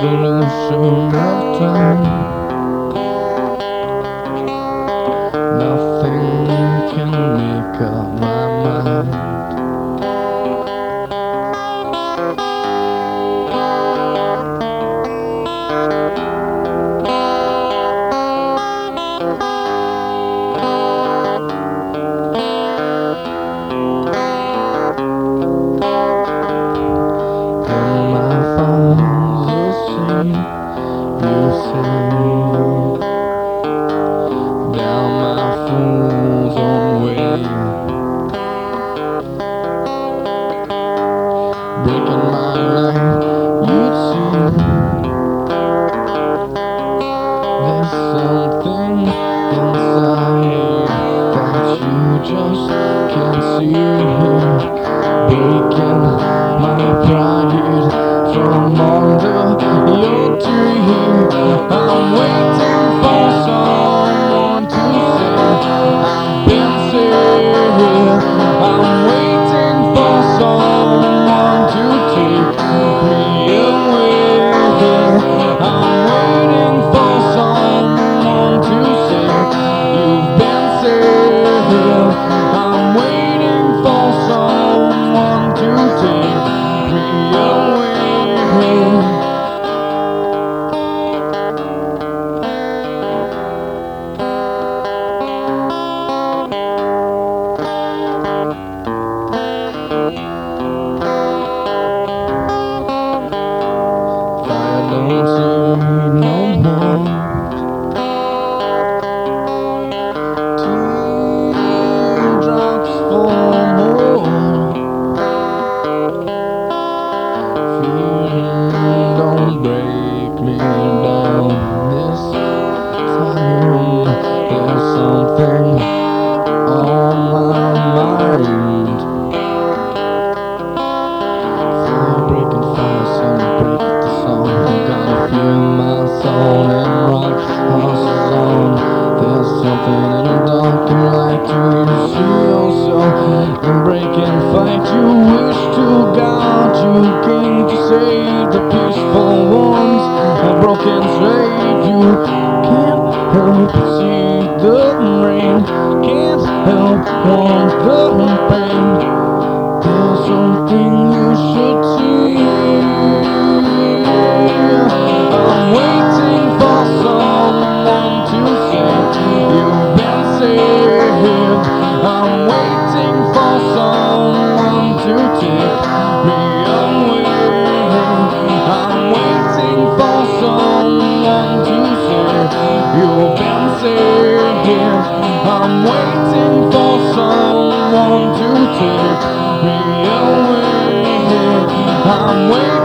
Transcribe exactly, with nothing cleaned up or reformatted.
resolution of time. Nothing can make up my mind. In my father's seat, you say, down my fool's own way, breaking my life, you'd see. There's something inside that you just can't see, breaking my pride from under your tree. I'm waiting for someone to say I've been saved. I'm waiting for someone to take me away. I'm waiting for someone to say you've been saved. I'm waiting for someone to take me away. I don't see no more teardrops fall more. Fear don't break me down this time. There's something on my mind. Fire breaking fire, sun break the song. I'm gonna feel my soul and rock horses on. There's something in the dark and light to you see yourself. In breaking fight you wish to God you came to save the peaceful ones. A broken slave you can't help but see the rain. Can't help want the pain. There's something you should see. I'm waiting for someone to say you've been saved. I'm waiting for someone to take me away. I'm waiting for someone to say you've been saved. I'm waiting for someone to take me away. I'm waiting.